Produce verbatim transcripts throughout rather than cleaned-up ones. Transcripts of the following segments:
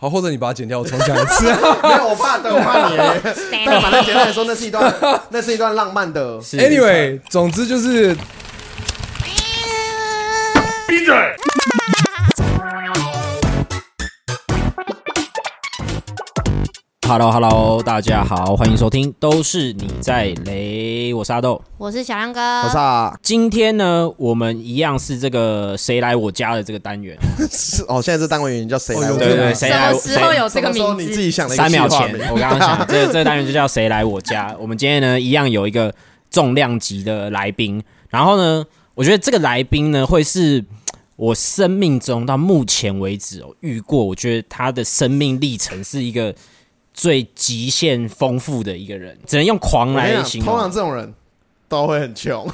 好，或者你把它剪掉，我重讲一次。 没有，我怕，对，我怕你。但把它剪掉的时候，那是一段，那是一段浪漫的。 Anyway， 总之就是， 闭嘴。 Hello Hello， 大家好，欢迎收听都是你在雷，我是阿豆， 我是小亮哥， 我是啊。 今天呢，我们一样是这个谁来我家的这个单元。 是哦，现在这单元叫谁来我家？ 对对，谁来？ 什么时候有这个名字？ 你自己想的一个三秒前， 名我刚刚想，这个这个单元就叫谁来我家。我们今天呢，一样有一个重量级的来宾，然后呢，我觉得这个来宾呢，会是我生命中到目前为止哦遇过，我觉得他的生命历程是一个最极限丰富的一个人，只能用狂来形容。 通常这种人都会很穷，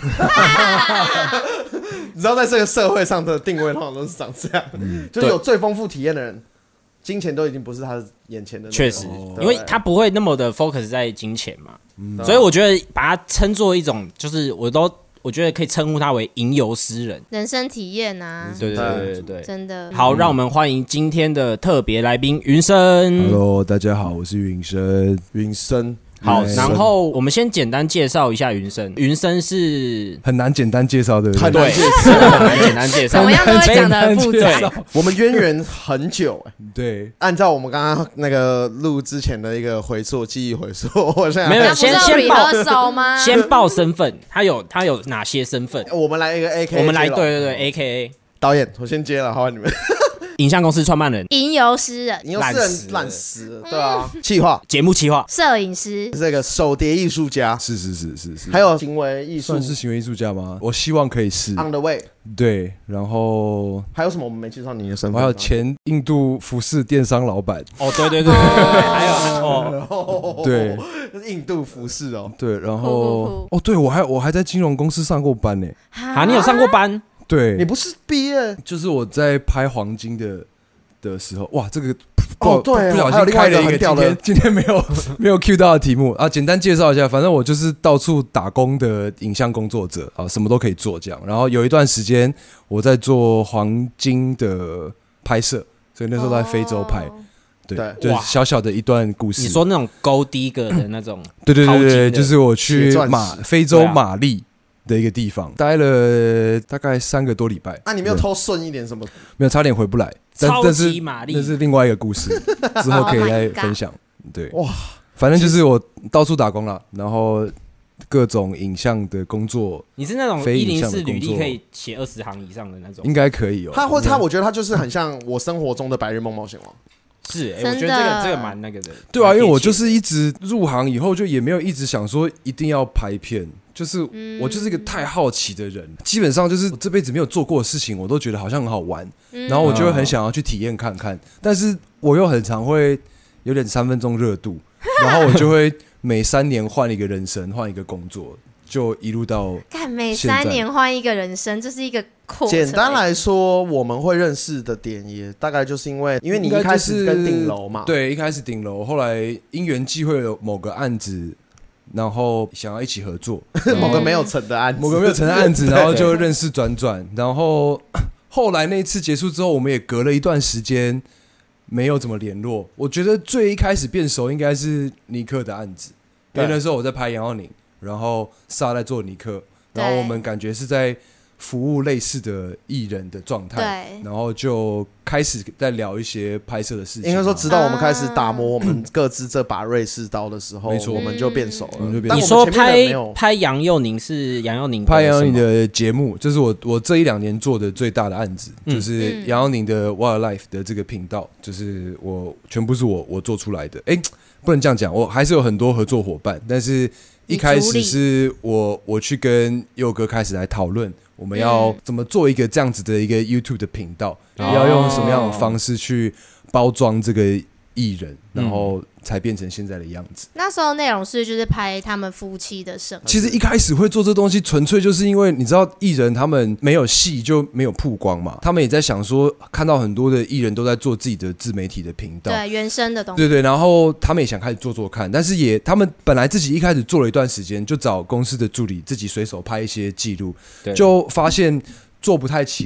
你知道，在这个社会上的定位通常都是长这样，嗯、就是有最丰富体验的人，金钱都已经不是他眼前的。 确实，因为他不会那么的 focus 在金钱嘛， 嗯、 所以我觉得把它称作一种，就是我都。我觉得可以称呼他为吟游诗人， 人生体验啊， 对对对对对， 真的好，让我们欢迎今天的特别来宾云生。 Hello， 大家好，我是云生， 云生。 好，然后我们先简单介绍一下云生。云生是很难简单介绍的， 很难介绍，很难简单介绍， 怎么样都会讲得很复杂。 我们渊源很久， 对， 按照我们刚刚那个录之前的一个回溯记忆回溯，我现在没有先先报吗？ 先报身份，他有他有哪些身份？ 我们来一个 A K A， 我们来对对对 A K A 导演，我先接了，好，你们。 影像公司创办人， 吟游诗人， 吟游诗人烂死，对啊，企划、 节目企划、 摄影师， 这个手碟艺术家， 是是是是是， 还有行为艺术， 算是行为艺术家吗？我希望可以是 on the way， 对，然后还有什么我们没介绍你的身份？ 还有前印度服饰电商老板， 哦，对对对对对，还有哦， 对， 印度服饰哦， 对，然后哦，对我还我还在金融公司上过班呢， 啊，你有上过班？ 对， 你不是毕业， 就是我在拍黄金的的时候，哇，这个哦对， 不小心开了一个今天今天没有没有 cue 到的题目啊，简单介绍一下，反正我就是到处打工的影像工作者啊，什么都可以做这样。然后有一段时间我在做黄金的拍摄，所以那时候在非洲拍。哦对，就是小小的一段故事。 你说那种 gold digger 的那种， 对对对对，就是我去马非洲马利的一个地方，待了大概三个多礼拜。 啊，你没有偷顺一点什么？ 没有，差点回不来。 超级玛丽， 那是另外一个故事，之后可以再分享。对，哇，反正就是我到处打工啦，然后各种影像的工作。 你是那种一零四履历可以写二十行以上的那种？ 应该可以哦。 他或他，我觉得他就是很像我生活中的白日梦冒险王。 是、欸，我觉得这个这个蛮那个的。 对啊，因为我就是一直入行以后，就也没有一直想说一定要拍片，就是我就是一个太好奇的人，基本上就是我这辈子没有做过的事情，我都觉得好像很好玩，然后我就会很想要去体验看看，但是我又很常会有点三分钟热度，然后我就会每三年换一个人生，换一个工作。就一路到干每三年换一个人生，这是一个过程。 简单来说，我们会认识的点也大概就是因为，因为你一开始跟顶楼嘛， 对，一开始顶楼，后来因缘际会有某个案子，然后想要一起合作， 某个没有成的案子， 某个没有成的案子，然后就认识转转，然后后来那一次结束之后，我们也隔了一段时间没有怎么联络。我觉得最一开始变熟应该是尼克的案子，因为那时候我在拍杨耀宁。然后萨在做尼克，然后我们感觉是在服务类似的艺人的状态，然后就开始在聊一些拍摄的事情。 应该说，直到我们开始打磨我们各自这把瑞士刀的时候， 没错， 我们就变熟了。嗯、 你说拍拍杨佑宁是杨佑宁拍杨佑宁的节目，这是我我这一两年做的最大的案子，嗯、就是杨佑宁的 Wildlife 的这个频道，就是我全部是我我做出来的。哎，不能这样讲，我还是有很多合作伙伴，但是。一开始是我我去跟佑哥开始来讨论，我们要怎么做一个这样子的一个 YouTube 的频道，嗯、要用什么样的方式去包装这个艺人，然后才变成现在的样子。 那时候内容是就是拍他们夫妻的生活。 其实一开始会做这东西，纯粹就是因为你知道艺人他们没有戏就没有曝光嘛，他们也在想说，看到很多的艺人都在做自己的自媒体的频道， 对原生的东西， 对对，然后他们也想开始做做看，但是也他们本来自己一开始做了一段时间，就找公司的助理自己随手拍一些记录，就发现做不太起来。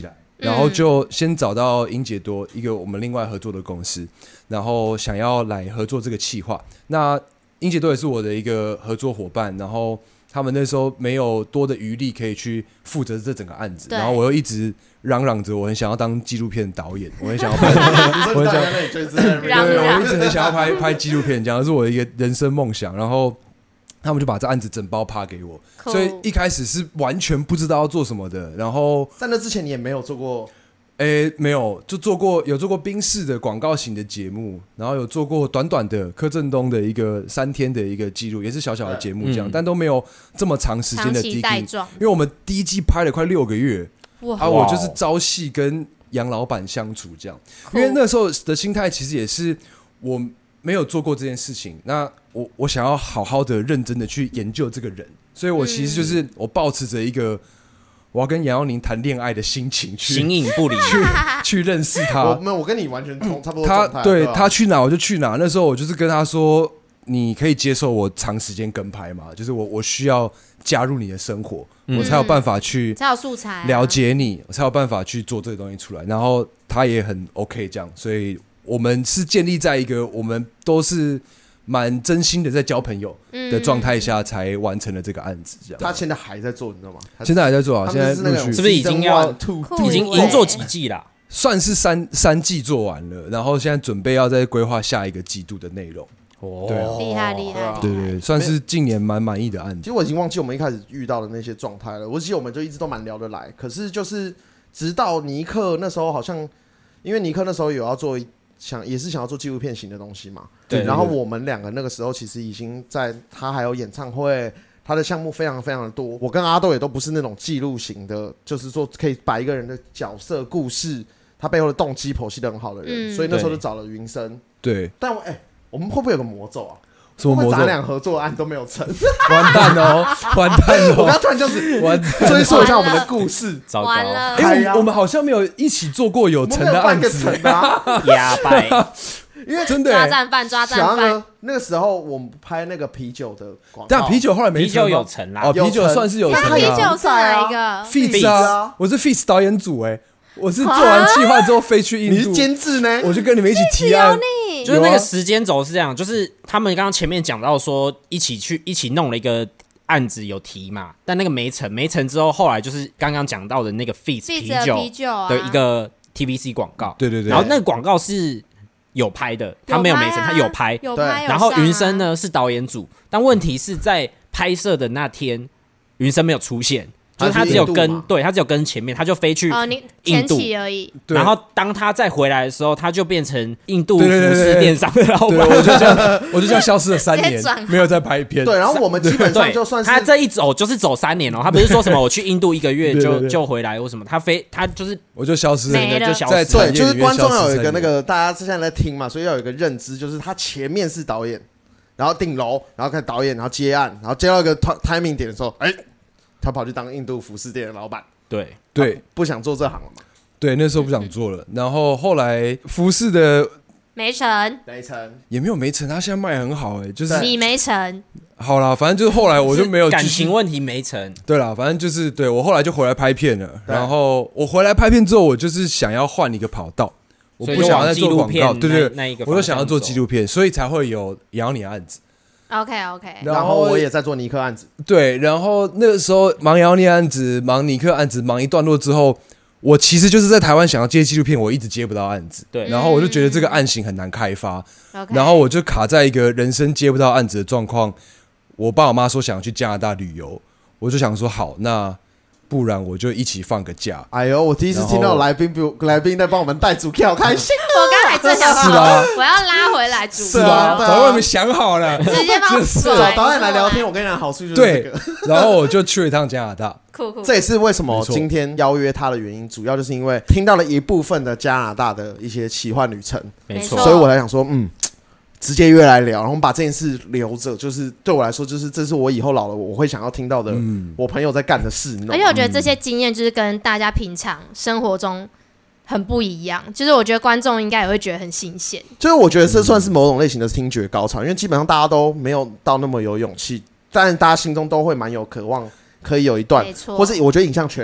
然后就先找到英杰多一个我们另外合作的公司，然后想要来合作这个企划。那英杰多也是我的一个合作伙伴，然后他们那时候没有多的余力可以去负责这整个案子，然后我又一直嚷嚷着我很想要当纪录片导演，我很想要拍，我很想要，对，我一直很想要拍拍纪录片，这样是我的一个人生梦想。然后他们就把这案子整包趴给我，所以一开始是完全不知道要做什么的。然后在那之前你也没有做过。 诶、欸，没有，就做过有做过宾士的广告型的节目，然后有做过短短的柯震东的一个三天的一个记录，也是小小的节目这样，嗯、但都没有这么长时间的 D K， 因为我们第一季拍了快六个月，啊，我就是朝夕跟杨老板相处这样，因为那时候的心态其实也是我没有做过这件事情，那我我想要好好的认真的去研究这个人，所以我其实就是我抱持着一个。我要跟杨佑宁谈恋爱的心情去形影不离， 去去认识他。 我没，我跟你完全同差不多他状态。 对他去哪我就去哪。那时候我就是跟他说，你可以接受我长时间跟拍吗？就是我我需要加入你的生活，嗯、我才有办法去才有素材了解你，我才有办法去做这个东西出来。然后他也很 OK 这样，所以我们是建立在一个我们都是。蛮真心的在交朋友的状态下才完成了这个案子，这样。 他现在还在做，你知道吗？ 现在还在做啊，现在陆续是不是已经要已经已经做几季啦？ 算是三三季做完了，然后现在准备要再规划下一个季度的内容。 哦， 对， 厉害厉害， 对对，算是近年蛮满意的案子。 其实我已经忘记我们一开始遇到的那些状态了，我记得我们就一直都蛮聊得来，可是就是直到尼克那时候好像，因为尼克那时候有要做。想也是想要做纪录片型的东西嘛，对。然后我们两个那个时候其实已经在，他还有演唱会，他的项目非常非常的多。我跟阿豆也都不是那种记录型的，就是说可以把一个人的角色、故事，他背后的动机剖析得很好的人，嗯、所以那时候就找了云生。 对。 但我哎、欸，我们会不会有个魔咒啊？ 什么魔咒？ 咱俩合作案都没有成， 完蛋哦，完蛋哦！ 我刚突然这样子追溯一下我们的故事， 糟糕！ 哎、欸，我们好像没有一起做过有成的案子， 哑掰。 因为真的抓战犯抓战犯， 那个时候我们拍那个啤酒的广告， 但啤酒后来没成， 啤酒有成啦， 哦，啤酒算是有成。 那啤酒是哪一个 ？Feats 啊，我是 Feats 导演组哎、欸。我是做完企划之后飞去印度， 你是监制呢？ 我就跟你们一起提案， 就是那个时间轴是这样，就是他们刚刚前面讲到说一起去一起弄了一个案子有提嘛，但那个没成，没成之后后来就是刚刚讲到的那个 Feats 啤酒的一个 T V C 广告， 对对对， 然后那个广告是有拍的，他没有没成，他有拍， 有拍， 然后云生呢是导演组，但问题是在拍摄的那天，云生没有出现。就是他只有跟对他只有跟前面，他就飞去印度而已。 然后当他再回来的时候，他就变成印度服饰电商的老板。 我就这样，我就这样消失了三年，没有再拍片。 对，然后我们基本上就算是他这一走就是走三年哦，他不是说什么我去印度一个月就就回来或什么，他飞他就是我就消失了， 就消失了。 对，就是观众要有一个那个大家现在在听嘛，所以要有一个认知，就是他前面是导演，然后顶楼，然后看导演，然后接案，然后接到一个 timing 点的时候，哎。他跑去当印度服饰店的老板， 对对， 不想做这行了嘛？ 对，那时候不想做了。然后后来服饰的没成， 没成， 也没有没成，他现在卖很好哎、欸，就是你没成。 好啦，反正就是后来我就没有感情问题没成。 对啦，反正就是对我后来就回来拍片了。然后我回来拍片之后，我就是想要换一个跑道，我不想要再做广告，对对对，我就想要做纪录片，所以才会有咬你的案子。 OK OK， 然后我也在做尼克案子， 对，然后那个时候忙姚尼案子、忙尼克案子、忙一段落之后，我其实就是在台湾想要接纪录片，我一直接不到案子， 对， 然后我就觉得这个案型很难开发， 嗯、 然后我就卡在一个人生接不到案子的状况。我爸我妈说想要去加拿大旅游，我就想说好，那不然我就一起放个假。 哎呦，我第一次听到来宾比来宾在帮我们带主 K， 好开心、啊！ 我刚才正想说，我要拉回来主 K， 是啊，早就我们想好了， 直接帮我找导演来聊天。我跟你讲，好处就是这个。 对，然后我就去了一趟加拿大。 酷酷， 这也是为什么今天邀约他的原因，主要就是因为听到了一部分的加拿大的一些奇幻旅程， 没错， 所以我来想说，嗯。直接约来聊，然后把这件事留着，就是对我来说，就是这是我以后老了我会想要听到的，我朋友在干的事。 而且我觉得这些经验就是跟大家平常生活中很不一样，就是我觉得观众应该也会觉得很新鲜。 就是我觉得这算是某种类型的听觉高潮，因为基本上大家都没有到那么有勇气，但大家心中都会蛮有渴望，可以有一段，或是我觉得影像圈啦。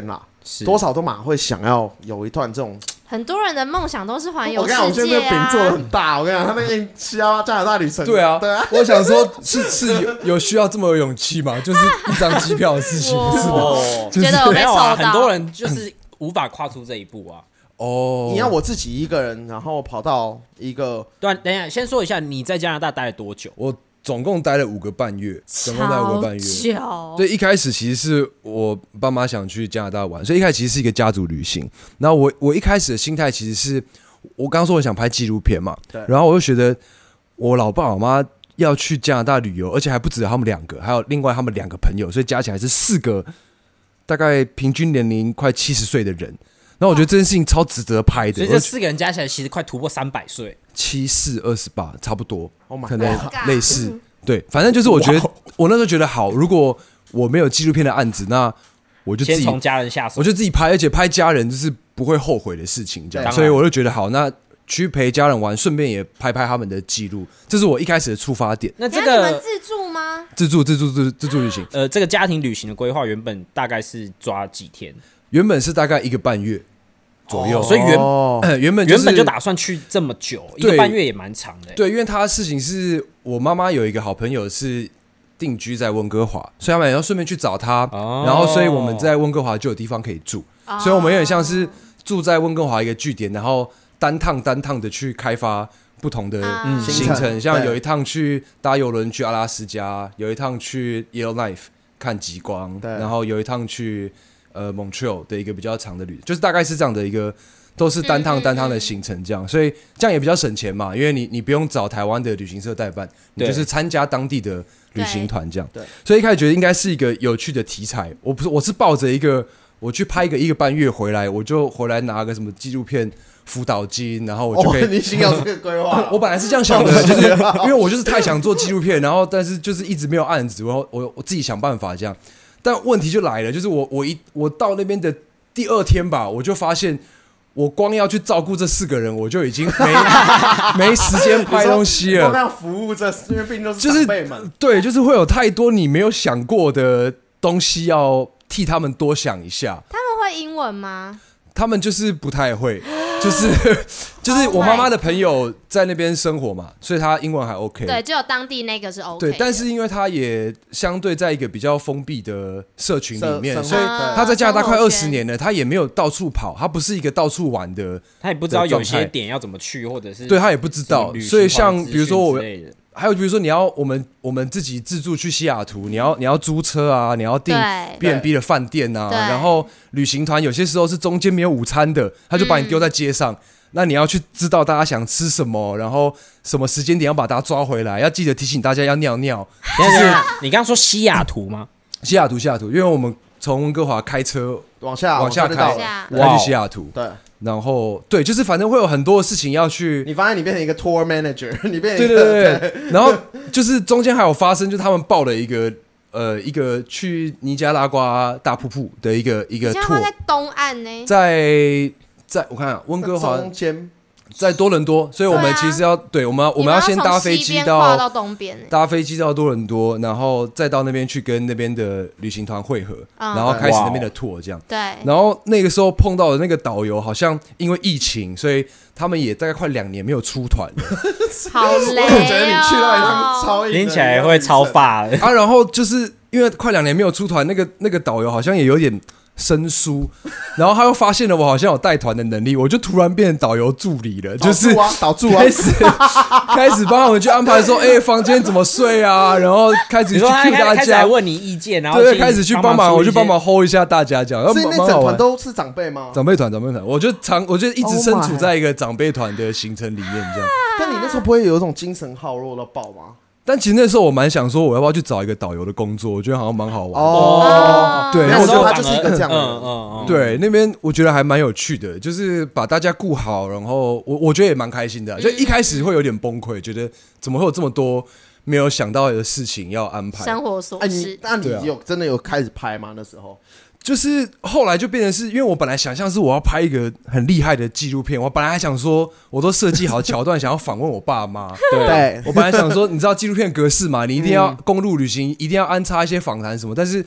多少都马会想要有一段这种。 很多人的梦想都是环游世界啊！ 我跟你讲，我现在这个饼做的很大。我跟你讲，他那个加加拿大旅程， 对啊， 对啊。 我想说，是是有有需要这么有勇气吗？就是一张机票的事情，是吗？ 哦， 觉得我被没有啊， 抽到， 很多人就是无法跨出这一步啊。 哦， 你要我自己一个人，然后跑到一个…… 对、啊，等一下，先说一下你在加拿大待了多久？ 我总共待了五个半月，总共待了五个半月。 久。 对，一开始其实是我爸妈想去加拿大玩，所以一开始其实是一个家族旅行。然后我我一开始的心态其实是，我刚刚说我想拍纪录片嘛，然后我就觉得我老爸老妈要去加拿大旅游，而且还不止他们两个，还有另外他们两个朋友，所以加起来是四个，大概平均年龄快七十岁的人。然后我觉得这件事情超值得拍的， 所以这四个人加起来其实快突破三百岁， 七四二十八差不多， oh、 可能类似。对，反正就是我觉得我那时候觉得好，如果我没有纪录片的案子，那我就自己先从家人下手， 我就自己拍，而且拍家人就是不会后悔的事情，这样，所以我就觉得好，那去陪家人玩，顺便也拍拍他们的记录，这是我一开始的出发点。 那那这个你们自助吗？ 自助自助自自助旅行， 呃，这个家庭旅行的规划原本大概是抓几天？ 原本是大概一个半月左右， 哦、所以原、 哦呃、原本、就是、 原本就打算去这么久，一个半月也蛮长的。 对，因为他的事情是我妈妈有一个好朋友是定居在温哥华，所以他们也要顺便去找他，哦、然后所以我们在温哥华就有地方可以住，哦、所以我们有点像是住在温哥华一个据点，然后单趟单趟的去开发不同的行程，嗯、像有一趟去搭邮轮去阿拉斯加，有一趟去 Yellowknife 看极光，然后有一趟去呃 Montreal 的一个比较长的旅，就是大概是这样的一个，都是单趟单趟的行程这样，所以这样也比较省钱嘛，因为你你不用找台湾的旅行社代办，你就是参加当地的旅行团这样。对，所以一开始觉得应该是一个有趣的题材，我不是我是抱着一个我去拍一个一个半月回来，我就回来拿个什么纪录片辅导金，然后我就可以。 哦、你心有这个规划？ 我本来是这样想的，就是因为我就是太想做纪录片，然后但是就是一直没有案子，然后我我自己想办法这样。但问题就来了，就是我我一我到那边的第二天吧，我就发现我光要去照顾这四个人，我就已经没没时间拍东西了。 光要服务这，因为毕竟都是长辈们， 就是，对，就是会有太多你没有想过的东西要替他们多想一下。 他们会英文吗？ 他们就是不太会，就是就是我妈妈的朋友在那边生活嘛，所以她英文还 OK。 对，只有当地那个是 OK。 对，但是因为她也相对在一个比较封闭的社群里面，所以啊她在加拿大快二十年了，她也没有到处跑，她不是一个到处玩的， 她也不知道有些点要怎么去，或者是对她也不知道。所以像比如说我。还有比如说，你要我们我们自己自助去西雅图，你要你要租车啊，你要订 B and B 的饭店啊，然后旅行团有些时候是中间没有午餐的，他就把你丢在街上，嗯、那你要去知道大家想吃什么，然后什么时间点要把大家抓回来，要记得提醒大家要尿尿。 就是你刚刚说西雅图吗？ 西雅图，西雅图，因为我们从温哥华开车往下往下开，开去西雅图， 对。 然后对，就是反正会有很多事情要去。 你发现你变成一个 tour manager， 你变成一个对对对对。然后就是中间还有发生，就是他们报了一个呃一个去尼加拉瓜大瀑布的一个一个 tour， 在东岸呢， 在在我看啊，温哥华中间。 在多伦多，所以我们其实要 对,、啊、对，我们我们要先搭飞机到到东边， 搭飞机到多伦多，然后再到那边去跟那边的旅行团会合，嗯、然后开始那边的 tour 这样。 对。 然后那个时候碰到的那个导游，好像因为疫情，所以他们也大概快两年没有出团了。 好累、哦， 我觉得你去到一趟超硬的， 听起来会超发的啊。然后就是因为快两年没有出团，那个那个导游好像也有点。生疏，然后他又发现了我好像有带团的能力，我就突然变成导游助理了，就是导助啊， 开始开始帮他们去安排说，哎、欸，房间怎么睡啊，然后开始去 cue 大家， 问你意见，然后对，开始去帮忙，我去帮忙 hold 一下大家这样。 所以那整团都是长辈吗？ 长辈团，长辈团，我就常，我就一直身处在一个长辈团的行程里面这样。 但你那时候不会有一种精神耗弱到爆吗？ 但其实那时候我蛮想说，我要不要去找一个导游的工作？我觉得好像蛮好玩的。 哦， 对， 那时候他就是一个这样的人。 嗯嗯嗯。 对，那边我觉得还蛮有趣的，就是把大家顾好，然后我我觉得也蛮开心的。就一开始会有点崩溃，觉得怎么会有这么多没有想到的事情要安排？ 生活琐事。 那你有真的有开始拍吗？那时候？ 就是后来就变成是因为我本来想象是我要拍一个很厉害的纪录片，我本来还想说我都设计好桥段想要访问我爸妈， 对， 我本来想说你知道纪录片格式嘛，你一定要公路旅行一定要安插一些访谈什么，但是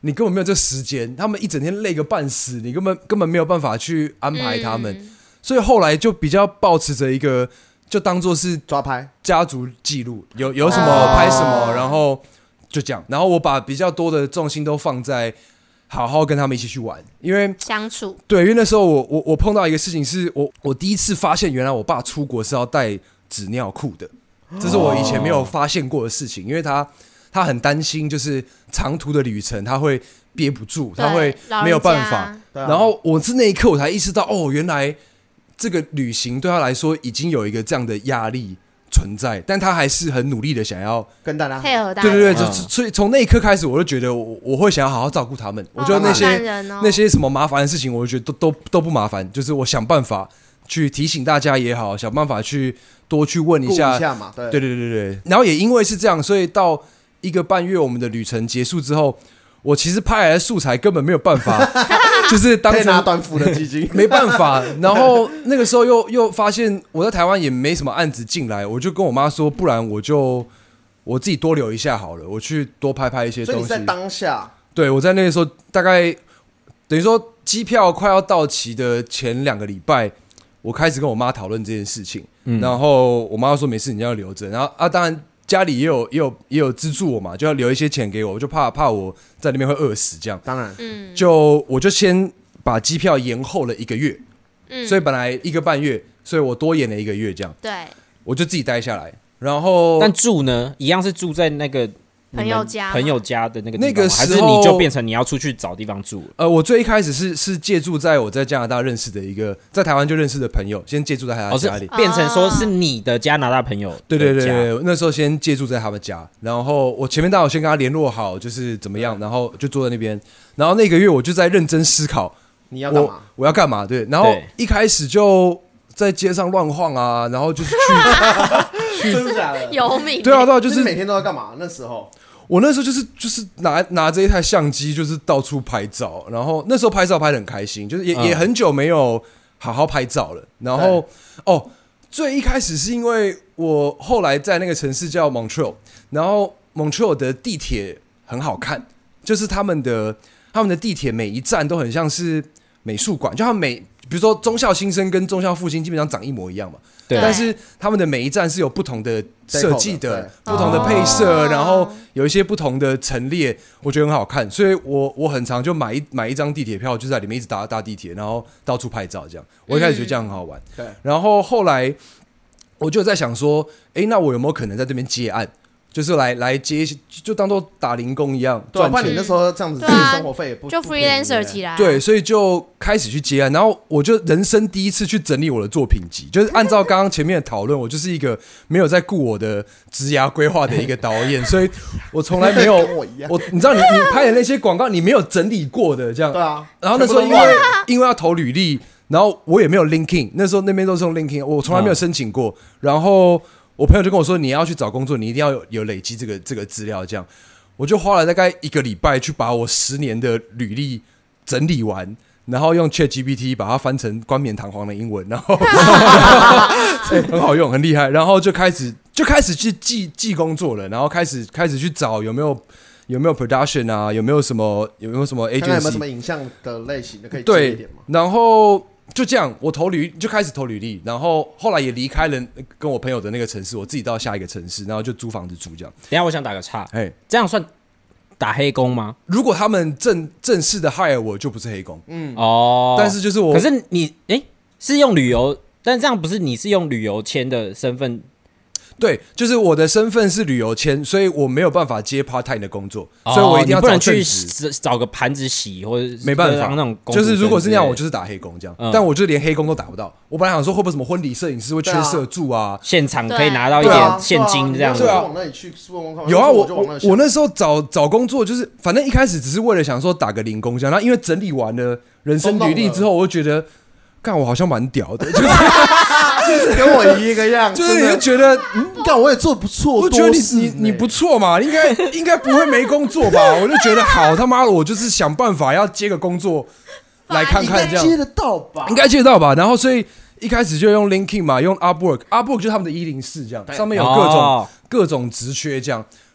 你根本没有这时间，他们一整天累个半死，你根本根本没有办法去安排他们， 嗯、 所以后来就比较抱持着一个，就当做是抓拍家族记录，有有什么拍什么， 哦、 然后就这样，然后我把比较多的重心都放在好好跟他们一起去玩，因为相处。 对，因为那时候我我我碰到一个事情是，我我第一次发现原来我爸出国是要带纸尿裤的，这是我以前没有发现过的事情，因为他。他很担心，就是长途的旅程，他会憋不住，他会没有办法。然后我是那一刻我才意识到，哦，原来这个旅行对他来说已经有一个这样的压力存在，但他还是很努力的想要跟大家配合大家。 对对对，嗯、所以从那一刻开始，我就觉得我我会想要好好照顾他们。哦、我觉得那些、 哦、 那些什么麻烦的事情，我觉得都都都不麻烦，就是我想办法去提醒大家也好，想办法去多去问一下， 一下嘛，对对对对对。然后也因为是这样，所以到一个半月，我们的旅程结束之后，我其实拍来的素材根本没有办法，就是当成拿短幅的基金， 没办法。然后那个时候又又发现我在台湾也没什么案子进来，我就跟我妈说，不然我就我自己多留一下好了，我去多拍拍一些东西。 所以你在当下， 对我在那个时候大概等于说机票快要到期的前两个礼拜，我开始跟我妈讨论这件事情，嗯、然后我妈说没事，你要留着。然后啊，当然。家里也有也有也有资助我嘛，就要留一些钱给我，我就怕怕我在那边会饿死这样。 当然， 嗯， 就我就先把机票延后了一个月，嗯，所以本来一个半月，所以我多延了一个月这样。 对， 我就自己待下来，然后但住呢，一样是住在那个朋友家， 朋友家的那个地方， 那个时候还是你就变成你要出去找地方住了？ 呃，我最一开始是是借住在我在加拿大认识的一个在台湾就认识的朋友，先借住在他家里， 哦、变成说是你的加拿大朋友的家。 对对对对，那时候先借住在他们家，然后我前面当然先跟他联络好，就是怎么样，然后就住在那边，然后那个月我就在认真思考你要干嘛， 我, 我要干嘛，对，然后一开始就在街上乱晃啊，然后就是去去真的假的？ 游民， 对啊对啊，就是每天都要干嘛？那时候。 我那时候就是就是拿拿着一台相机，就是到处拍照，然后那时候拍照拍得很开心，就是也、嗯、也很久没有好好拍照了。然后哦，最一开始是因为我后来在那个城市叫 Montreal， 然后 Montreal 的地铁很好看，就是他们的他们的地铁每一站都很像是美术馆，就他们每比如说忠孝新生跟忠孝复兴基本上长一模一样嘛。 对， 但是他们的每一站是有不同的设计的，不同的配色， 哦、 然后有一些不同的陈列，我觉得很好看，所以我我很常就买一买一张地铁票，就在里面一直搭搭地铁，然后到处拍照这样。我一开始觉得这样很好玩， 对、 嗯。然后后来我就在想说，哎，那我有没有可能在这边接案？就是来来接，就当做打零工一样赚钱。 对，你那时候这样子，自己生活费也不就 freelancer 起来。 对，所以就开始去接案，然后我就人生第一次去整理我的作品集，就是按照刚刚前面的讨论，我就是一个没有在顾我的职涯规划的一个导演，所以我从来没有跟我一样。 我你知道你你拍的那些广告，你没有整理过的这样。 对啊。 然后那时候因为因为要投履历，然后我也没有 LinkedIn， 那时候那边都是用 LinkedIn， 我从来没有申请过，然后。我朋友就跟我说，你要去找工作，你一定要 有, 有累积这个这个资料，这样我就花了大概一个礼拜去把我十年的履历整理完，然后用 ChatGPT 把它翻成冠冕堂皇的英文，然后很好用，很厉害，然后就开始就开始去记记工作了，然后开始开始去找有没有有没有 production 啊，有没有什么有没有什么 agency， 看看有没有什么影像的类型的可以接一点吗？ 然后。就这样，我投履就开始投履历，然后后来也离开了跟我朋友的那个城市，我自己到下一个城市，然后就租房子住这样。 等一下我想打个岔， 哎， 这样算打黑工吗？ 如果他们正正式的 hire 我，就不是黑工。 嗯， 哦， 但是就是我， 可是你哎是用旅游，但这样不是你是用旅游签的身份。 对，就是我的身份是旅游签，所以我没有办法接 part time 的工作， 哦、 所以我一定要找正职， 不能去找个盘子洗或者没办法那种工。 就是如果是那样，我就是打黑工这样， 嗯、 但我就连黑工都打不到。我本来想说会不会什么婚礼摄影师会缺摄助啊， 现场可以拿到一点现金这样子。 对啊，往那里去问问看。 有啊，我我我那时候找找工作就是，反正一开始只是为了想说打个零工这样，然后因为整理完了人生履历之后，我就觉得，干我好像蛮屌的，就是。 跟我一个样， 就是你就觉得， 嗯，干我也做不错， 我觉得你你你不错嘛，应该应该不会没工作吧？我就觉得好他妈的，我就是想办法要接个工作来看看这样， 应该接得到吧？ 应该接得到吧？然后所以一开始就用 LinkedIn 嘛，用 Upwork，Upwork 就是他们的一零四这样，上面有各种、哦、各种职缺这样。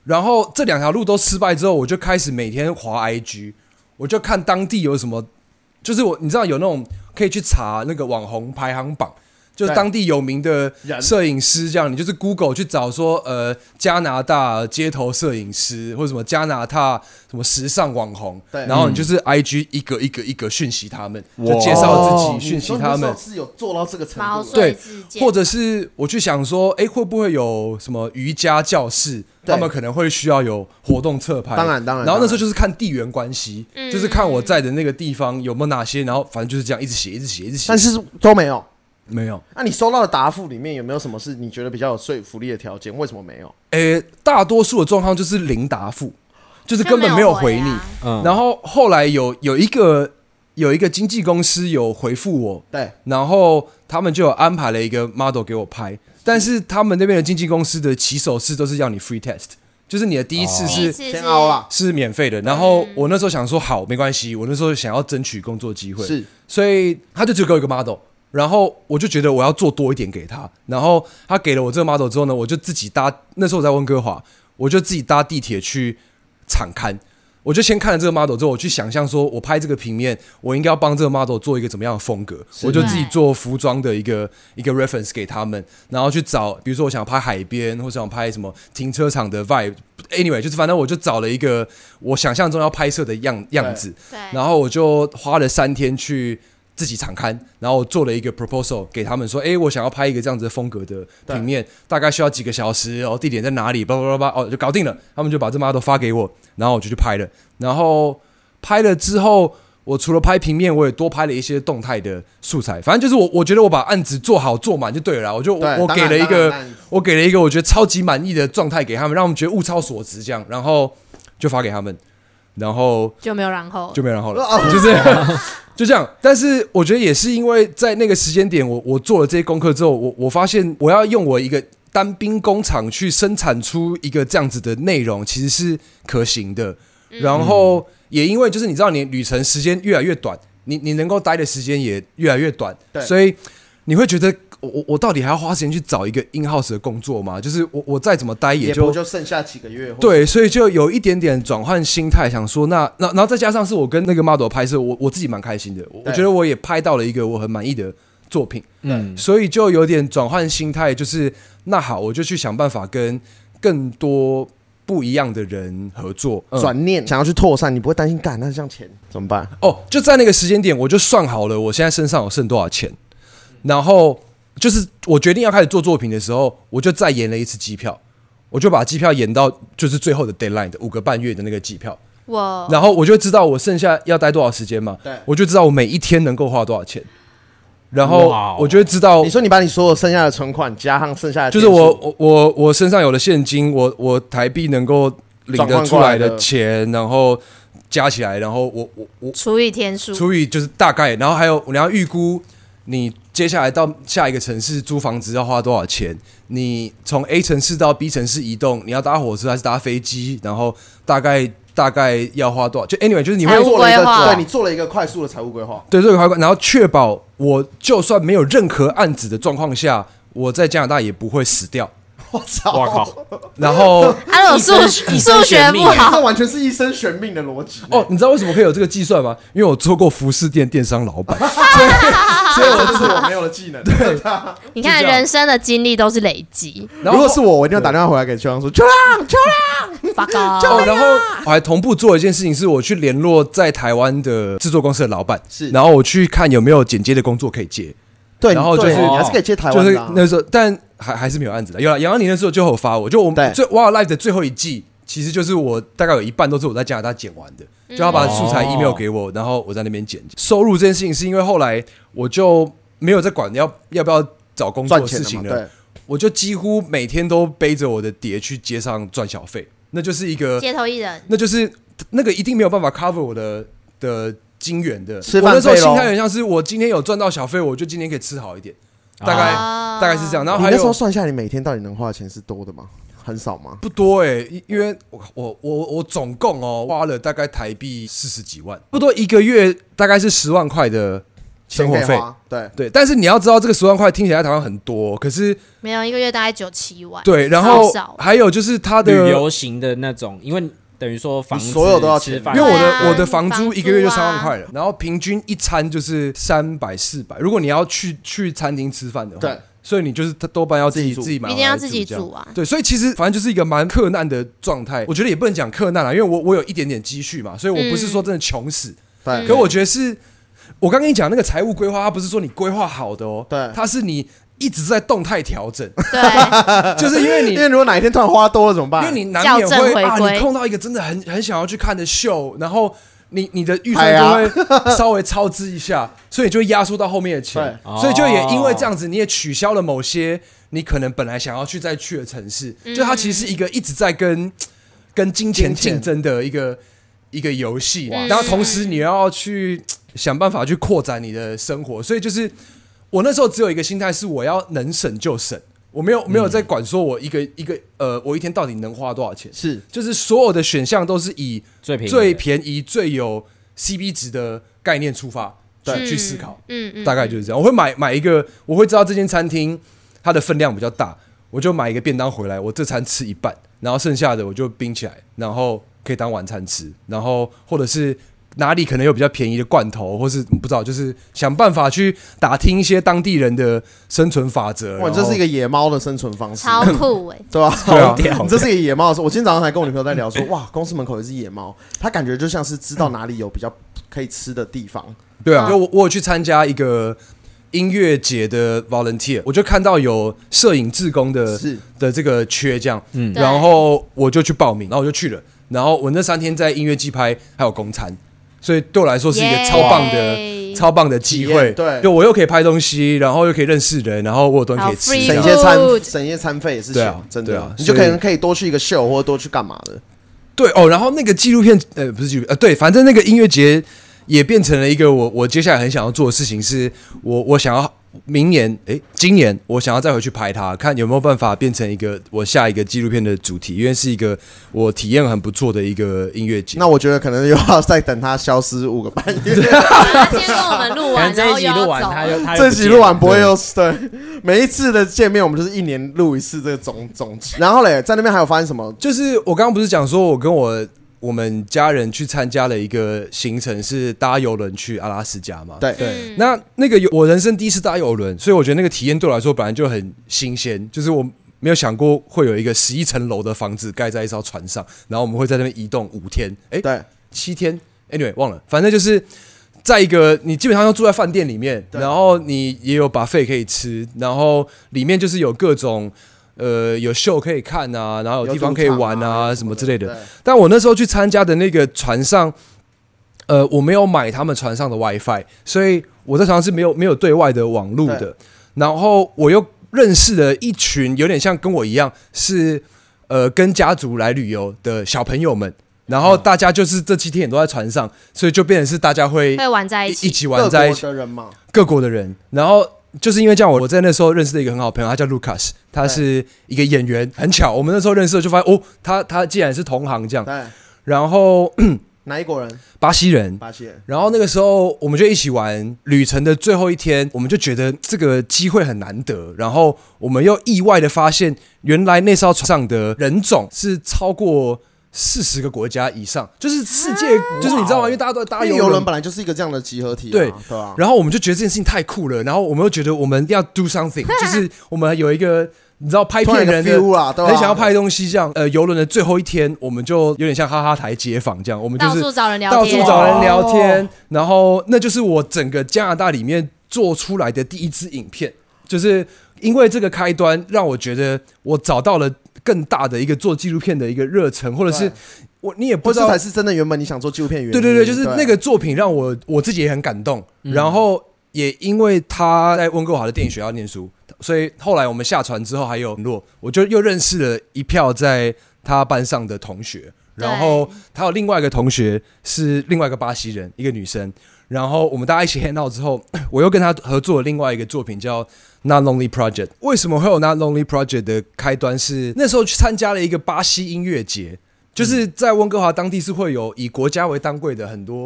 然后这两条路都失败之后，我就开始每天滑 I G， 我就看当地有什么，就是我你知道有那种可以去查那个网红排行榜。就是当地有名的摄影师，这样你就是 Google 去找说，呃，加拿大街头摄影师或者什么加拿大什么时尚网红，然后你就是 I G 一个一个一个讯息他们，就介绍自己，讯息他们。 是有做到这个程度， 对，或者是我去想说，哎，会不会有什么瑜伽教室？他们可能会需要有活动侧拍， 当然当然。 然后那时候就是看地缘关系，就是看我在的那个地方有没有哪些，然后反正就是这样一直写，一直写，一直写。 但是都没有。 没有。 那、啊、你收到的答复里面有没有什么是你觉得比较有说服力的条件？为什么没有？ 诶，大多数的状况就是零答复，就是根本没有回你。啊、然后后来有有一个有一个经纪公司有回复我， 对， 然后他们就有安排了一个 model 给我拍，但是他们那边的经纪公司的起手式都是要你 free test。就是你的第一次是先凹啦， 是免费的。然后我那时候想说，好，没关系，我那时候想要争取工作机会， 是， 所以他就只给我一个 model。然后我就觉得我要做多一点给他，然后他给了我这个 model 之后呢，我就自己搭，那时候我在温哥华，我就自己搭地铁去场勘，我就先看了这个 model 之后，我去想象说我拍这个平面，我应该要帮这个 model 做一个怎么样的风格，我就自己做服装的一个一个 reference 给他们，然后去找，比如说我想拍海边，或者想拍什么停车场的 vibe。Anyway， 就是反正我就找了一个我想象中要拍摄的样样子，然后我就花了三天去自己场勘，然后我做了一个 proposal 给他们说，哎，我想要拍一个这样子的风格的平面，大概需要几个小时，然后地点在哪里，叭叭叭叭，哦，就搞定了。他们就把这 model 发给我，然后我就去拍了。然后拍了之后，我除了拍平面，我也多拍了一些动态的素材。反正就是我，我觉得我把案子做好做满就对了啦。我就 我, 我给了一个，我给了一个我觉得超级满意的状态给他们，让他们觉得物超所值这样，然后就发给他们。然后就没有然后， 就没有然后了，就这样，就这样。但是我觉得也是因为在那个时间点，我我做了这些功课之后，我我发现我要用我一个单兵工厂去生产出一个这样子的内容，其实是可行的。嗯、然后也因为就是你知道，你旅程时间越来越短，你你能够待的时间也越来越短，所以你会觉得。我我到底还要花时间去找一个 in house 的工作吗？就是我我再怎么待也就也不就剩下几个月。 对，所以就有一点点转换心态，想说那那然后再加上是我跟那个 model 拍摄，我我自己蛮开心的，我觉得我也拍到了一个我很满意的作品，嗯，所以就有点转换心态，就是那好，我就去想办法跟更多不一样的人合作， 转、嗯、念想要去拓散，你不会担心干那这样钱怎么办？ 哦，就在那个时间点，我就算好了，我现在身上有剩多少钱，然后。就是我决定要开始做作品的时候，我就再延了一次机票，我就把机票延到就是最后的 deadline 的五个半月的那个机票。哇！然后我就知道我剩下要待多少时间嘛，对，我就知道我每一天能够花多少钱，然后我就会知道。 你说你把你所有剩下的存款加上剩下的， 就是我我我我身上有的现金，我我台币能够领得出来的钱，然后加起来，然后我我我除以天数， 除以就是大概，然后还有你要预估。你接下来到下一个城市租房子要花多少钱？你从 A 城市到 B 城市移动，你要搭火车还是搭飞机？然后大概大概要花多少？就 anyway， 就是你会做了一个，对你做了一个快速的财务规划， 对，这个快规，然后确保我就算没有任何案子的状况下，我在加拿大也不会死掉。 我操！ 我靠！ 然后他有数数学不好， 这完全是一生悬命的逻辑。 哦，你知道为什么可以有这个计算吗？因为我做过服饰店电商老板，所以所以我是我没有的技能。对， 你看人生的经历都是累积。 如果是我，我一定要打电话回来给秋亮说：“秋亮，秋亮， 发高。” 哦，然后我还同步做一件事情，是我去联络在台湾的制作公司的老板， 是， 然后我去看有没有剪接的工作可以接。 对， 然后就是你还是可以接台湾的、啊， 就是那时候，但还还是没有案子的。有了杨洋宁那时候就有发我，就我们最 Wildlife 的最后一季，其实就是我大概有一半都是我在加拿大剪完的，就他把素材 email 给我，然后我在那边剪。收入这件事情是因为后来我就没有在管要要不要找工作的事情了，我就几乎每天都背着我的碟去街上赚小费，那就是一个街头艺人， 那就是那个一定没有办法 cover 我的的。金元的， 吃饭我那时候心态很像是我今天有赚到小费，我就今天可以吃好一点，大概、啊、大概是这样。然后还有你那时候算下来，你每天到底能花的钱是多的吗？很少吗？ 不多哎、欸，因为我我我我总共哦花了大概台币四十几万，不多一个月大概是十万块的生活费， 对对，但是你要知道，这个十万块听起来在台湾很多，可是没有一个月大概九七万。 对，然后还有就是它的旅游型的那种，因为等于说房子所有都要吃因为我的、 啊、 我的房租一个月就三万块了， 啊、 然后平均一餐就是三百四百。如果你要去去餐厅吃饭的话， 对， 所以你就是多半要自己自己自己买， 一定要自己煮啊。 对，所以其实反正就是一个蛮克难的状态。我觉得也不能讲克难啦，因为我我有一点点积蓄嘛，所以我不是说真的穷死。 对、嗯， 可我觉得是我刚跟你讲那个财务规划，它不是说你规划好的哦， 对， 它是你一直在动态调整， 对， 就是因为你， 因为如果哪一天突然花多了怎么办？ 因为你难免会啊，你碰到一个真的很很想要去看的秀，然后你你的预算就会稍微超支一下，所以你就会压缩到后面的钱，所以就也因为这样子，你也取消了某些你可能本来想要去再去的城市，嗯、就它其实是一个一直在跟跟金钱竞争的一个一个游戏，然后同时你要去想办法去扩展你的生活，所以就是。我那时候只有一个心态是我要能省就省，我没有没有在管说我一个一个呃，我一天到底能花多少钱， 是就是所有的选项都是以最便宜、 最便宜、最有 C P 值的概念出发，对，去思考，嗯嗯，大概就是这样。我会买买一个，我会知道这间餐厅它的分量比较大，我就买一个便当回来，我这餐吃一半，然后剩下的我就冰起来，然后可以当晚餐吃，然后或者是。哪里可能有比较便宜的罐头，或是不知道，就是想办法去打听一些当地人的生存法则。 哇，这是一个野猫的生存方式， 超酷哎、欸， 对吧、啊？ 对啊， 你这是一个野猫的时候，我今天早上才跟我女朋友在聊说，哇，公司门口有一只野猫，它感觉就像是知道哪里有比较可以吃的地方。 对啊，就我我有去参加一个音乐节的 volunteer， 我就看到有摄影志工的的这个缺这样，嗯，然后我就去报名，然后我就去了，然后我那三天在音乐季拍还有公餐。所以对我来说是一个超棒的、yeah. 超棒的机会， 对， 就我又可以拍东西，然后又可以认识人，然后我有东西可以吃， 省一些餐，省一些餐费也是小，真的，啊、你就可能可以多去一个秀，或者多去干嘛的。 对哦，然后那个纪录片，呃，不是纪录片，呃，对，反正那个音乐节也变成了一个我我接下来很想要做的事情，是我我想要。明年，哎，今年我想要再回去拍它，看有没有办法变成一个我下一个纪录片的主题，因为是一个我体验很不错的一个音乐节。 那我觉得可能又要再等它消失五个半月。 他先跟我们录完， 这一集录完，他又他这集录完不会又对。每一次的见面，我们就是一年录一次这个总总集。然后嘞，在那边还有发生什么？ 就是我刚刚不是讲说，我跟我。我们家人去参加了一个行程，是搭邮轮去阿拉斯加嘛？ 对对。那那个我人生第一次搭邮轮，所以我觉得那个体验对我来说本来就很新鲜。就是我没有想过会有一个十一层楼的房子盖在一艘船上，然后我们会在那边移动五天，哎，对，七天 ，anyway 忘了，反正就是在一个你基本上要住在饭店里面，然后你也有 buffet 可以吃，然后里面就是有各种。呃，有秀可以看啊，然后有地方可以玩啊，什么之类的。但我那时候去参加的那个船上，呃，我没有买他们船上的 WiFi， 所以我在船上是没有没有对外的网路的。然后我又认识了一群有点像跟我一样是呃跟家族来旅游的小朋友们。然后大家就是这七天也都在船上，所以就变成是大家会会玩在一起， 一起玩在一起。 各国的人嘛， 各国的人，然后。就是因为这样，我在那时候认识的一个很好的朋友，他叫 Lucas， 他是一个演员，很巧，我们那时候认识的就发现哦，他他既然是同行这样， 对， 然后哪一国人？ 巴西人， 巴西人。 然后那个时候我们就一起玩，旅程的最后一天，我们就觉得这个机会很难得，然后我们又意外的发现，原来那艘船上的人种是超过。四十个国家以上，就是世界，啊、就是你知道吗？因为大家都搭邮轮， 本来就是一个这样的集合体、啊， 对对吧、啊？ 然后我们就觉得这件事情太酷了，然后我们又觉得我们要 do something， 就是我们有一个你知道拍片人的，很想要拍东西这样。呃，邮轮的最后一天，我们就有点像哈哈台街访这样，我们就是到处找人聊天，到处找人聊天，然后那就是我整个加拿大里面做出来的第一支影片，就是因为这个开端，让我觉得我找到了。更大的一个做纪录片的一个热忱，或者是我你也不知道， 这才是真的原本你想做纪录片原因。 对对对，就是那个作品让我我自己也很感动，嗯、然后也因为他在温哥华的电影学校念书，所以后来我们下船之后还有联络，我就又认识了一票在他班上的同学，然后他有另外一个同学是另外一个巴西人，一个女生。然后我们大家一起 hang out 之后，我又跟他合作了另外一个作品叫 Not Lonely Project。为什么会有 Not Lonely Project 的开端是那时候去参加了一个巴西音乐节，就是在温哥华当地是会有以国家为单位的很多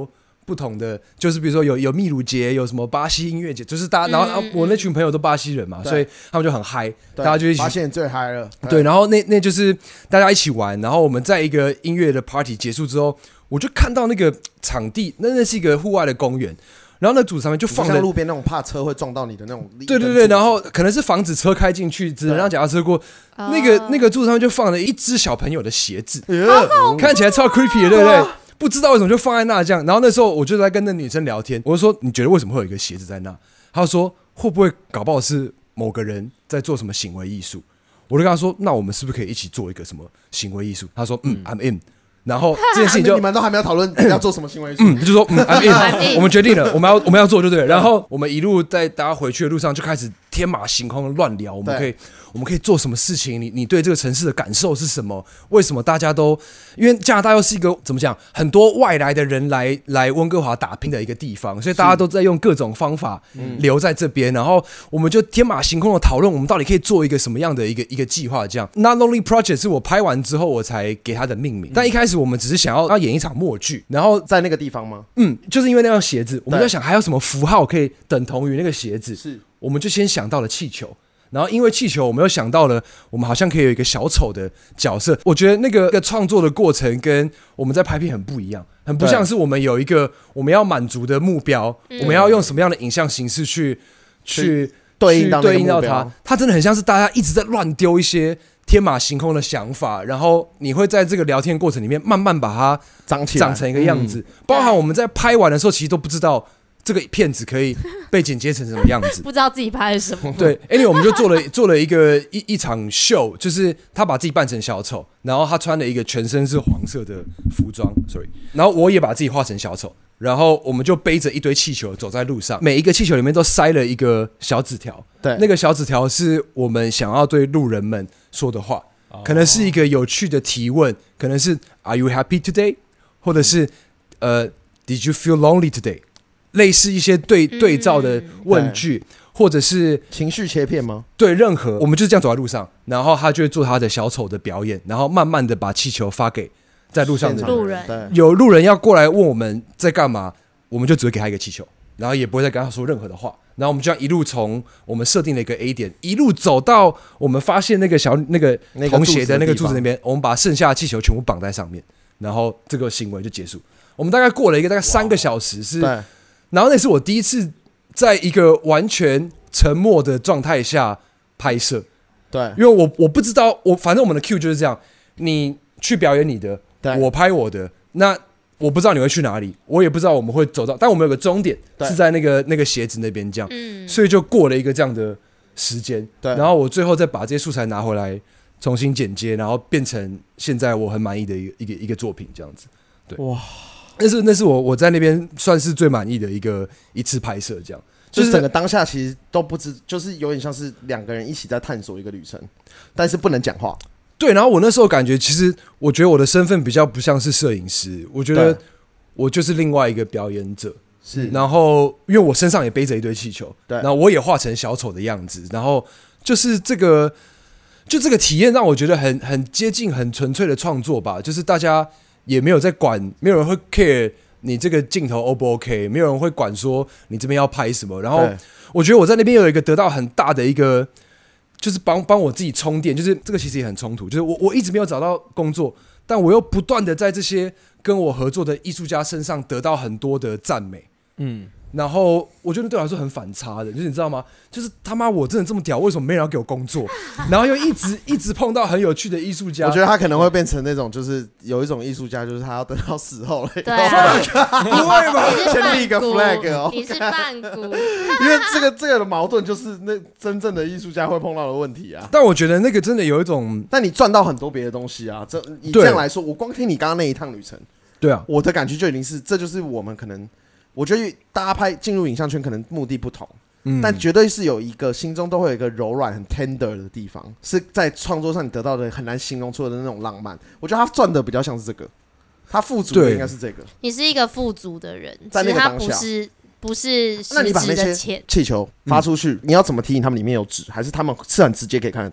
不同的，就是比如说有有秘鲁节，有什么巴西音乐节，就是大家，然后、啊、我那群朋友都巴西人嘛，所以他们就很嗨，大家就一起。 巴西人最嗨了。 对，然后那那就是大家一起玩，然后我们在一个音乐的 party 结束之后，我就看到那个场地，那那是一个户外的公园。然后那柱子上面就放了路边那种怕车会撞到你的那种， 对对对，然后可能是防止车开进去，只能让脚踏车过。那个那个柱子上面就放了一只小朋友的鞋子，看起来超 creepy 的，对不对？不知道为什么就放在那这样。然后那时候我就在跟那女生聊天，我就说你觉得为什么会有一个鞋子在那？她说会不会搞不好是某个人在做什么行为艺术？我就跟她说，那我们是不是可以一起做一个什么行为艺术？她说嗯 ，I'm in。然后这件事情就你们都还没有讨论要做什么行为， 嗯，就说嗯 ，I'm in， 我们决定了，我们要我们要做就对了。然后我们一路在大家回去的路上就开始天马行空的乱聊，我们可以我们可以做什么事情？你你对这个城市的感受是什么？为什么大家都因为加拿大又是一个怎么讲，很多外来的人来来温哥华打拼的一个地方，所以大家都在用各种方法留在这边。然后我们就天马行空的讨论，我们到底可以做一个什么样的一个一个计划？这样 Not Only Project 是我拍完之后我才给它的命名，但一开始我们只是想要要演一场默剧，然后在那个地方吗？ 嗯，就是因为那双鞋子，我们在想还有什么符号可以等同于那个鞋子， 是， 我们就先想到了气球。然后因为气球，我们又想到了，我们好像可以有一个小丑的角色。我觉得那个创作的过程跟我们在拍片很不一样，很不像是我们有一个我们要满足的目标，我们要用什么样的影像形式去去对应到对应到它。它真的很像是大家一直在乱丢一些天马行空的想法，然后你会在这个聊天过程里面慢慢把它长起来， 长成一个样子。嗯、包含我们在拍完的时候，其实都不知道这个片子可以被剪接成什么样子， 不知道自己拍了什么。 对 ，anyway 我们就做了做了一个一一场秀，就是他把自己扮成小丑，然后他穿了一个全身是黄色的服装 ，sorry， 然后我也把自己画成小丑，然后我们就背着一堆气球走在路上，每一个气球里面都塞了一个小纸条， 对， 那个小纸条是我们想要对路人们说的话，可能是一个有趣的提问，可能是 Are you happy today？ 或者是呃 Did you feel lonely today？类似一些对对照的问句，嗯、或者是情绪切片吗？ 对，任何我们就是这样走在路上，然后他就会做他的小丑的表演，然后慢慢的把气球发给在路上的路人。 有路人要过来问我们在干嘛，我们就只会给他一个气球，然后也不会再跟他说任何的话。然后我们就这样一路从我们设定了一个 A 点，一路走到我们发现那个小那个童鞋的那个柱子那边，我们把剩下的气球全部绑在上面，然后这个行为就结束。我们大概过了一个大概三个小时是。然后那是我第一次在一个完全沉默的状态下拍摄， 对， 因为我我不知道，我反正我们的 Q 就是这样，你去表演你的，我拍我的，那我不知道你会去哪里，我也不知道我们会走到，但我们有个终点是在那个那个鞋子那边这样，嗯，所以就过了一个这样的时间，对，然后我最后再把这些素材拿回来重新剪接，然后变成现在我很满意的一个一个一个作品这样子，对，哇。那是那是我我在那边算是最满意的一个一次拍摄，这样就是整个当下其实都不知，就是有点像是两个人一起在探索一个旅程，但是不能讲话。 对，然后我那时候感觉，其实我觉得我的身份比较不像是摄影师，我觉得我就是另外一个表演者。是，然后因为我身上也背着一堆气球，对，然后我也画成小丑的样子，然后就是这个，就这个体验让我觉得很很接近很纯粹的创作吧，就是大家。也没有在管，没有人会 care 你这个镜头 O 不 OK， 没有人会管说你这边要拍什么。然后我觉得我在那边有一个得到很大的一个，就是帮帮我自己充电。就是这个其实也很冲突，就是我我一直没有找到工作，但我又不断的在这些跟我合作的艺术家身上得到很多的赞美。嗯。然后我觉得对我来说很反差的，就是你知道吗？就是他妈我真的这么屌，为什么没人要给我工作？然后又一直一直碰到很有趣的艺术家。 我觉得他可能会变成那种，就是有一种艺术家，就是他要等到死后了。 对、啊， 不会吧？ 先立一个 flag 哦。 你是半股，因为这个这个的矛盾就是那真正的艺术家会碰到的问题啊。 但我觉得那个真的有一种， 但你赚到很多别的东西啊。这以这样来说，我光听你刚刚那一趟旅程， 对啊， 我的感觉就已经是，这就是我们可能。我觉得大家拍进入影像圈可能目的不同，嗯，但绝对是有一个心中都会有一个柔软很 tender 的地方，是在创作上你得到的很难形容出来的那种浪漫。我觉得他赚的比较像是这个，他富足的应该是这个。 你是一个富足的人， 在那个当下不是不是实质的钱。 那你把那些气球发出去，嗯、你要怎么提醒他们里面有纸？还是他们是很直接可以看得到？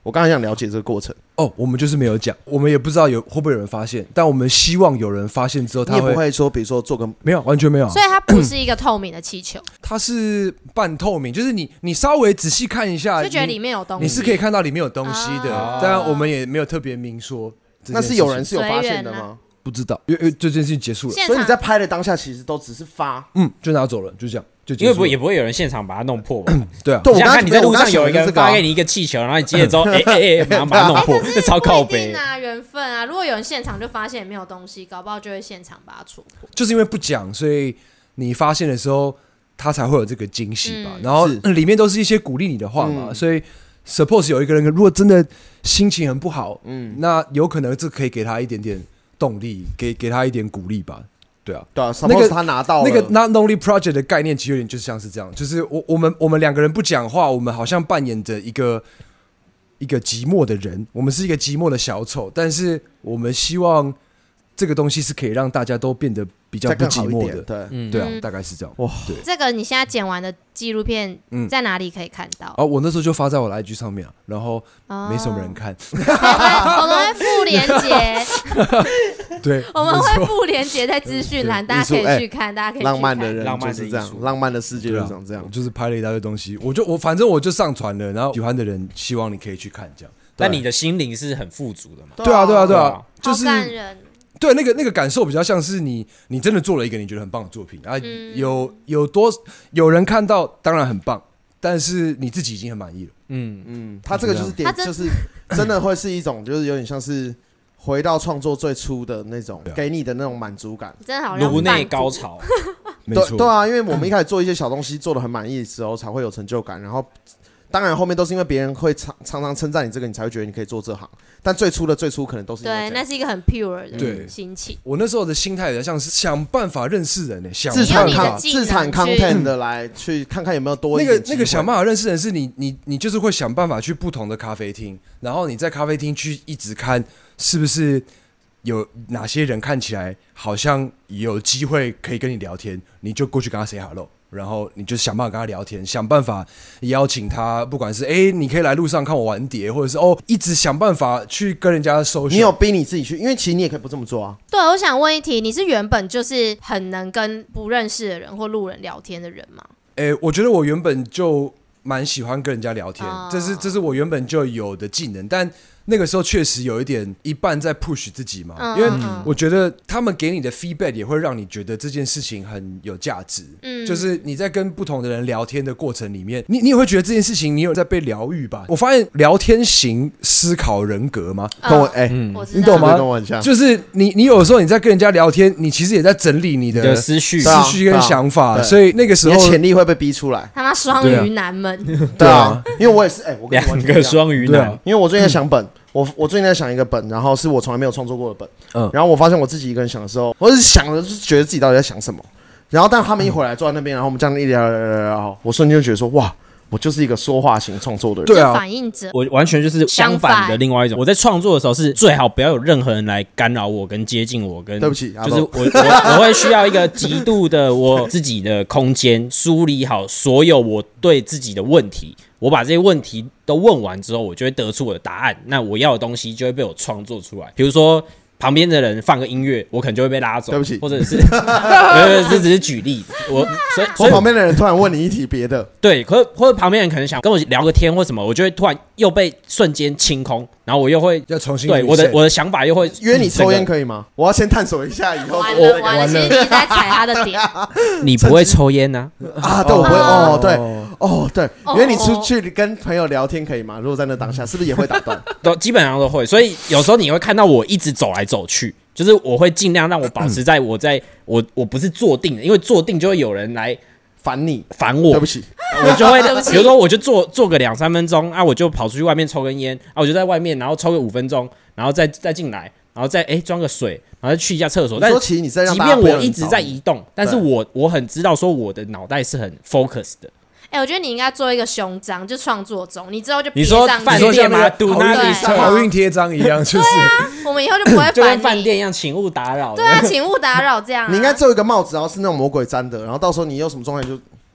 我刚才想了解这个过程。 哦，我们就是没有讲，我们也不知道有会不会有人发现，但我们希望有人发现之后，他你也不会说，比如说做个没有，完全没有， 所以它不是一个透明的气球， 它是半透明，就是你你稍微仔细看一下， 就觉得里面有东西， 你是可以看到里面有东西的， 哦当然我们也没有特别明说。 那是有人是有发现的吗？ 不知道，因为这件事情结束了， 所以你在拍的当下其实都只是发， 嗯，就拿走了，就这样，就结束了因为不也不会有人现场把它弄破吧？ 对啊， 对，我刚看你在路上有一个人发给你一个气球，然后你接了之后，哎哎哎，马上把它弄破，这超靠北啊，缘分啊！如果有人现场就发现没有东西，搞不好就会现场把它戳破。 就是因为不讲，所以你发现的时候，他才会有这个惊喜吧。 嗯、 然后里面都是一些鼓励你的话嘛，嗯、所以 suppose 有一个人如果真的心情很不好，嗯，那有可能这可以给他一点点动力，给给他一点鼓励吧。对啊， 对啊，那个他拿到了那个 Not Lonely Project 的概念，其实有点就像是这样，就是我我们我们两个人不讲话，我们好像扮演着一个一个寂寞的人，我们是一个寂寞的小丑，但是我们希望这个东西是可以让大家都变得比较不寂寞的， 对， 嗯、对啊，大概是这样。哇，对， 这个你现在剪完的纪录片在哪里可以看到？ 哦，我那时候就发在我的 I G 上面、啊、然后没什么人看， 哦、我们会附连结。 对， 我们会附连结在资讯栏，大家可以去看，欸、大家可以去看。 浪漫的人就是这样，浪漫的世界就是长这样。 我就是拍了一大堆东西，我就我反正我就上传了，然后喜欢的人希望你可以去看这样。 但你的心灵是很富足的嘛？ 对啊，对啊，对啊，就是好感人。 对，那个那个感受比较像是你你真的做了一个你觉得很棒的作品啊，嗯、有有多有人看到，当然很棒，但是你自己已经很满意了。 嗯嗯，他这个就是点，就是真的会是一种，就是有点像是回到创作最初的那种，给你的那种满足感， 真的好像颅内高潮。 对对啊，因为我们一开始做一些小东西做的很满意的时候，才会有成就感，然后。当然，后面都是因为别人会常常常称赞你这个，你才会觉得你可以做这行。但最初的最初，可能都是因为对，那是一个很 pure 的心情。 我那时候的心态也像是想办法认识人呢、欸，想自产康自产 content 的来去看看有没有多一那个那个想办法认识人是你你你就是会想办法去不同的咖啡厅，然后你在咖啡厅去一直看是不是有哪些人看起来好像有机会可以跟你聊天，你就过去跟他 say hello。然后你就想办法跟他聊天，想办法邀请他，不管是哎，你可以来路上看我玩碟，或者是哦，一直想办法去跟人家social。 你有逼你自己去，因为其实你也可以不这么做啊。 对，我想问一题，你是原本就是很能跟不认识的人或路人聊天的人吗？ 哎，我觉得我原本就蛮喜欢跟人家聊天，哦、这是这是我原本就有的技能，但。那个时候确实有一点一半在 push 自己嘛，嗯、因为我觉得他们给你的 feedback 也会让你觉得这件事情很有价值。嗯，就是你在跟不同的人聊天的过程里面，你你也会觉得这件事情你有在被疗愈吧？我发现聊天型思考人格吗？ 跟我哎， 嗯、 你懂吗？ 跟我很像。 就是你你有时候你在跟人家聊天，你其实也在整理你的思绪、 思绪跟想法，所以那个时候你的潜力会被逼出来。 他妈双鱼男们， 对啊，因为我也是哎，我跟两个双鱼男， 因为我最近在想本。我我最近在想一个本，然后是我从来没有创作过的本，嗯，然后我发现我自己一个人想的时候，我是想的，就是觉得自己到底在想什么，然后但他们一回来坐在那边，然后我们这样一聊聊聊聊，我瞬间就觉得说，哇，我就是一个说话型创作的人， 对啊， 反应者， 我完全就是相反的另外一种。我在创作的时候是最好不要有任何人来干扰我跟接近我，跟对不起， 就是我我我会需要一个极度的我自己的空间，梳理好所有我对自己的问题。我把这些问题都问完之后，我就会得出我的答案。那我要的东西就会被我创作出来。比如说，旁边的人放个音乐，我可能就会被拉走。 对不起， 或者是，这只是举例。我所以， 所以旁边的人突然问你一题别的， 对，可或者旁边人可能想跟我聊个天或什么，我就会突然又被瞬间清空，然后我又会要重新对我的我的想法又会约你抽烟可以吗？我要先探索一下以后。 完了完了，其实你在踩他的点。 你不会抽烟呢？ 啊，对，我不会。哦，对。哦，对，约你出去跟朋友聊天可以吗？如果在那当下，是不是也会打断？ 都基本上都会，所以有时候你会看到我一直走来走去，就是我会尽量让我保持在我在我我不是坐定的，因为坐定就会有人来烦你烦我， 对不起， 我就会比如说我就坐坐个两三分钟啊，我就跑出去外面抽根烟啊，我就在外面，然后抽个五分钟，然后再再进来，然后再哎装个水，然后再去一下厕所。但其实你在让即便我一直在移动，但是我我很知道说我的脑袋是很 focus 的。 哎、欸，我觉得你应该做一个胸章，就创作中，你之后就别上去。你说饭店吗？ 好运贴章一样，就是。 对啊，我们以后就不会就跟饭店一样，请勿打扰。 对啊，请勿打扰这样、啊。 你应该做一个帽子，然后是那种魔鬼粘的，然后到时候你有什么状态就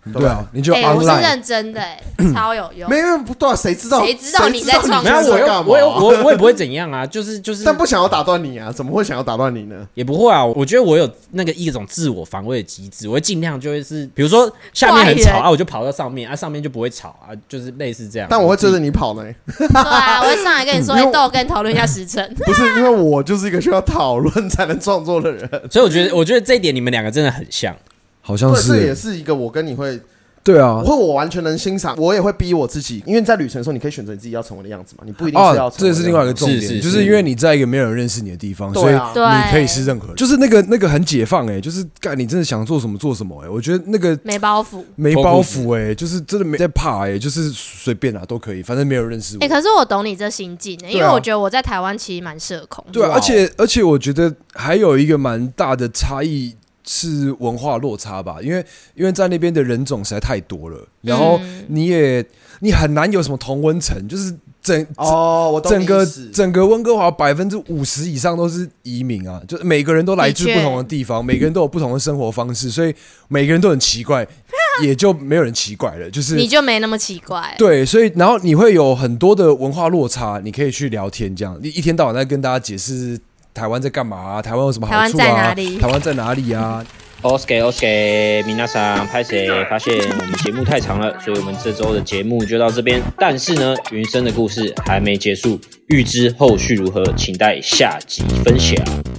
对啊，你就哎、欸，我是 online。 认真的、欸，超有用。 没有不对、啊，谁知道？ 谁知道你在创没有，我又我又我我也不会怎样啊，就是就是， 但不想要打断你啊，怎么会想要打断你呢？ 也不会啊，我觉得我有那个一种自我防卫的机制，我会尽量就会是，比如说下面很吵啊，我就跑到上面啊，上面就不会吵啊，就是类似这样。 但我会追着你跑呢。 对啊，我会上来跟你说，哎、欸，豆跟讨论一下时辰。 不是因为我就是一个需要讨论才能创作的人， 所以我觉得我觉得这一点你们两个真的很像， 好像是， 这也是一个我跟你会。 对啊， 我会我完全能欣赏，我也会逼我自己，因为在旅程的时候，你可以选择你自己要成为的样子嘛，你不一定是要成为的样子。 这也是另外一个重点， 是是是就是因为你在一个没有人认识你的地方，所以你可以是任何人，就是那个那个很解放哎、欸，就是干你真的想做什么做什么哎、欸，我觉得那个没包袱， 没包袱哎、欸，就是真的没在怕哎、欸，就是随便啊都可以，反正没有人认识我。 哎、欸，可是我懂你这心境哎、欸，因为我觉得我在台湾其实蛮社恐。 对、啊，而且而且我觉得还有一个蛮大的差异。是文化落差吧，因为因为在那边的人种实在太多了，然后你也你很难有什么同温层，就是整哦，我懂整个整个温哥华百分之五十以上都是移民啊，就是每个人都来自不同的地方，每个人都有不同的生活方式，所以每个人都很奇怪，也就没有人奇怪了，就是你就没那么奇怪。 对，所以然后你会有很多的文化落差，你可以去聊天，这样你一天到晚在跟大家解释。台湾在干嘛啊？台湾有什么好处啊？ 台湾在哪里？ 台湾在哪里啊 ？OK OK， 皆さん，拍谁发现我们节目太长了，所以我们这周的节目就到这边。但是呢，云生的故事还没结束，预知后续如何，请待下集分享。